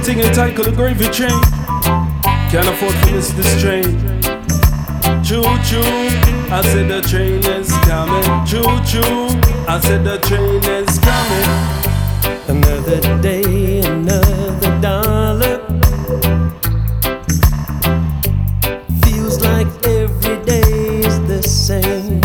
Singing title the gravy train. Can't afford to miss this train. Choo choo, I said the train is coming. Choo choo, I said the train is coming. Another day, another dollar. Feels like every day is the same.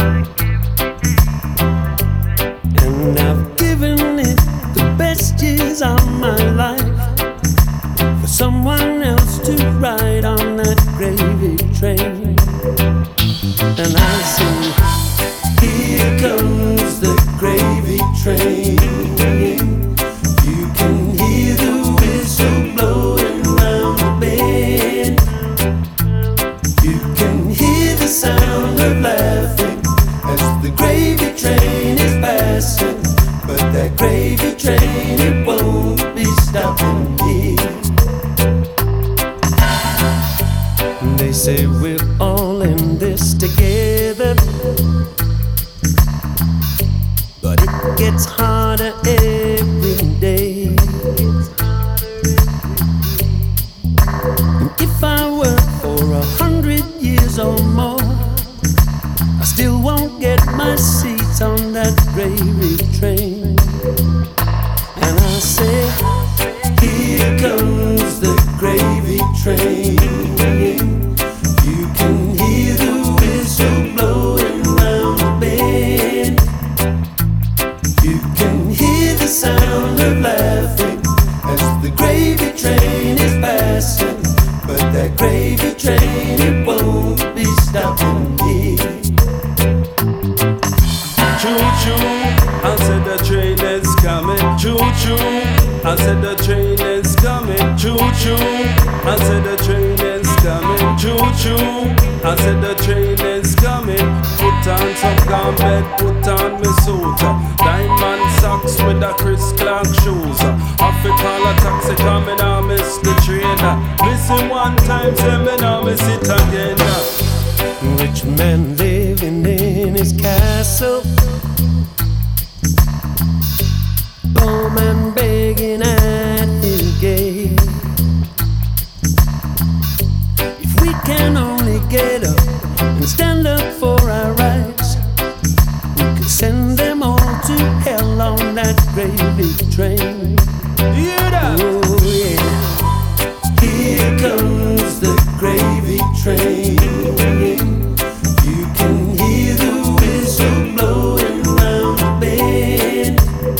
And I've given it the best years of my life for someone else to ride on that gravy train. And I sing, here comes the gravy train. You can hear the whistle blowing round the bend. You can hear the sound of laughing as the gravy train is passing. But that gravy train, it won't be stopping here. They say we're all in this together, but it gets harder every day. And if I work for 100 years or more, I still won't get my seat on that gravy train. And I say, here comes the gravy train. You can hear the whistle blowing round the bend. You can hear the sound of laughing as the gravy train is passing. But that gravy train, it won't be stopping here. Choo choo, I said the train is coming. Choo choo, I said the train is coming. Choo choo, I said the train is coming. Choo choo, I said the train is coming. Put on some gambit, put on me suit. Diamond socks with the Chris Clark shoes. Off it call a taxi coming, I miss the train. Missing one time, say me now miss it again. Rich man living in his castle, poor man begging at his gate. If we can only get up and stand up for our rights, we can send them all to hell on that gravy train. Hear that? Oh yeah. Here comes the gravy train. You can hear the whistle blowing round the bend.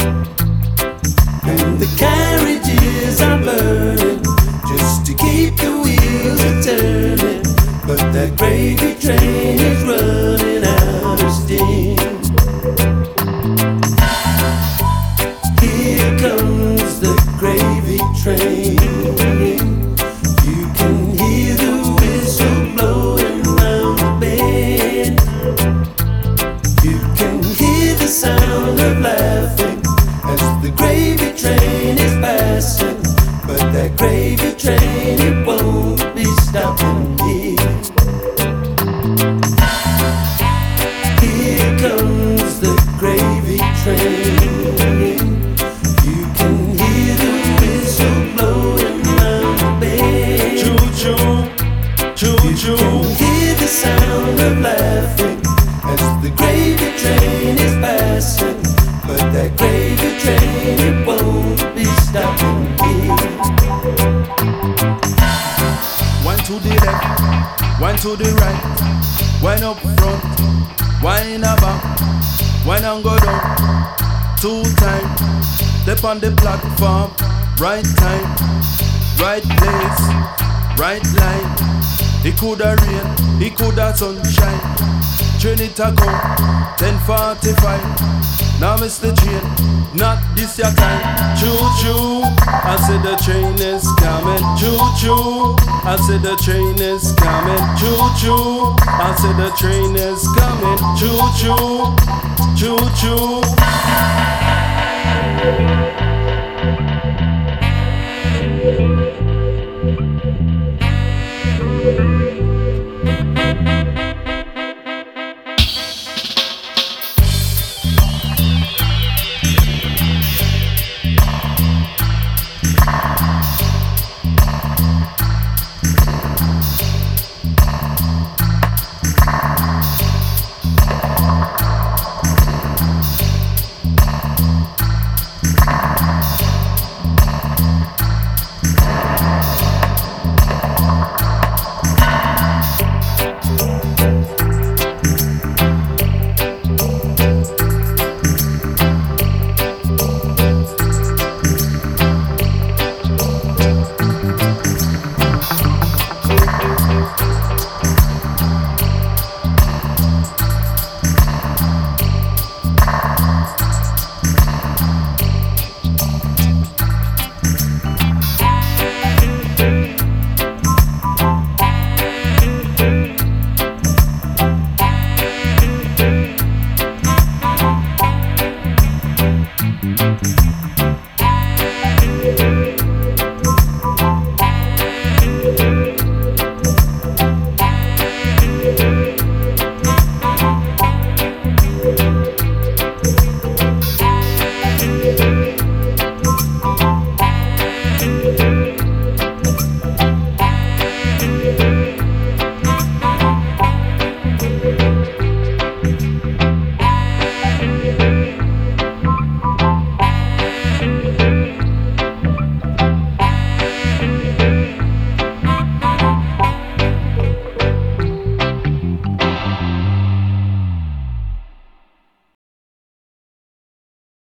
And the carriages are burning just to keep the wheels a-turning. But that gravy train is running out of steam. Here comes the gravy train. You can hear the whistle blowing round the bend. You can hear the sound of laughing as the gravy train is passing. But that gravy train, it won't be stopping here. Here comes the gravy train. You can hear the whistle blowing round the bend. Choo choo, choo choo. You can hear the sound of laughing as the gravy train is passing. But that gravy train, it won't be stopping here. One to the left, one to the right, one up front, one in the back, one and go down. 2 times, step on the platform, right time, right place, right line. It coulda rain, it coulda sunshine. Train it a go, 10:45. Now miss the train, not this your time. Choo choo, I said the train is coming. Choo choo, I said the train is coming. Choo choo, I said the train is coming. Choo choo, choo choo.